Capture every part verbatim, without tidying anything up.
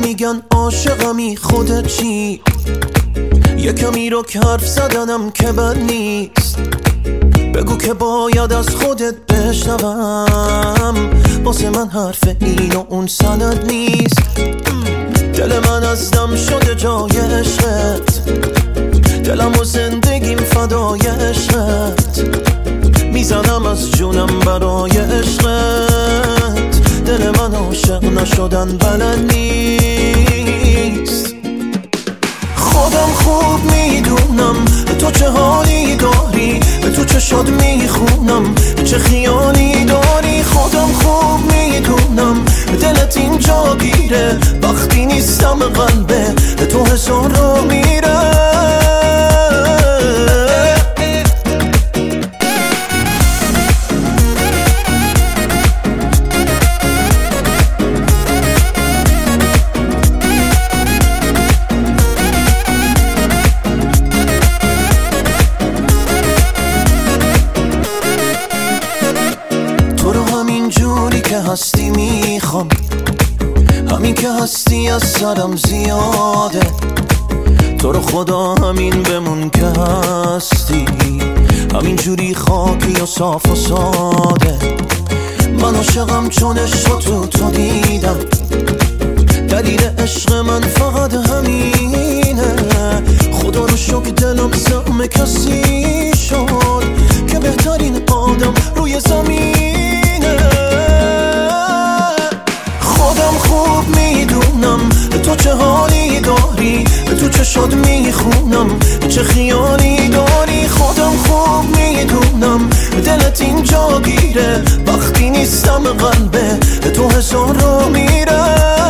میگن عاشقمی خودت چی؟ یه کمی رو که حرف زدنم که بد نیست، بگو که باید از خودت بشنوم. واسه من حرف این و اون سند نیست. دل من از دم شده جای عشقت، دلم و زندگیم فدای عشقت، میزنم از جونم برای عشقت. دل من عاشق نشدن بلد نیست. خودم خوب میدونم تو چه حالی داری، تو چه شاد میخونم چه خیالی داری. خودم خوب میدونم دلت اینجا گیره، وقتی نیستم قلبه تو هزار رو میره. هستی میخوام، همین که هستی از سرم زیاده. تو رو خدا همین بمون که هستی، همین جوری خاکی و صاف و ساده. من عاشقم چون عشق تو تو دیدم، دلیل عشق من فقط همینه. خدا رو شکر دلم سهم کسی شد که بهترین آدم روی زمینه. خودم خوب میدونم تو چه حالی داری، تو چه شاد میخونم چه خیالی داری. خودم خوب میدونم دلت اینجا گیره، وقتی نیستم قلبه تو هزار رو میره.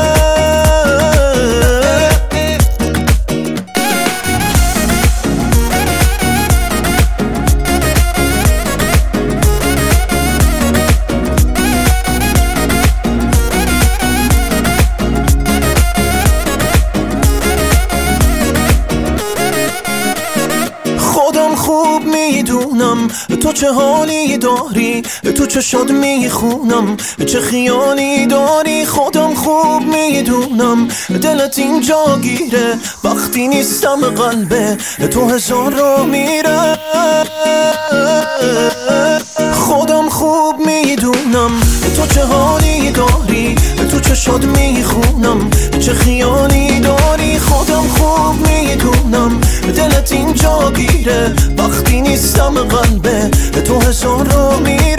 خوب میدونم تو چه حالی داری، تو چه شاد میخونم چه خیالی داری. خودم خوب میدونم دلت اینجا گیره، وقتی نیستم قلبه تو هزار رو میره. خودم خوب میدونم تو چه حالی داری، تو چه شاد میخونم چه خیالی داری. خودم خوب میدونم دلت اینجا گیره، وقتی نیستم قلبه تو هزار رو میره.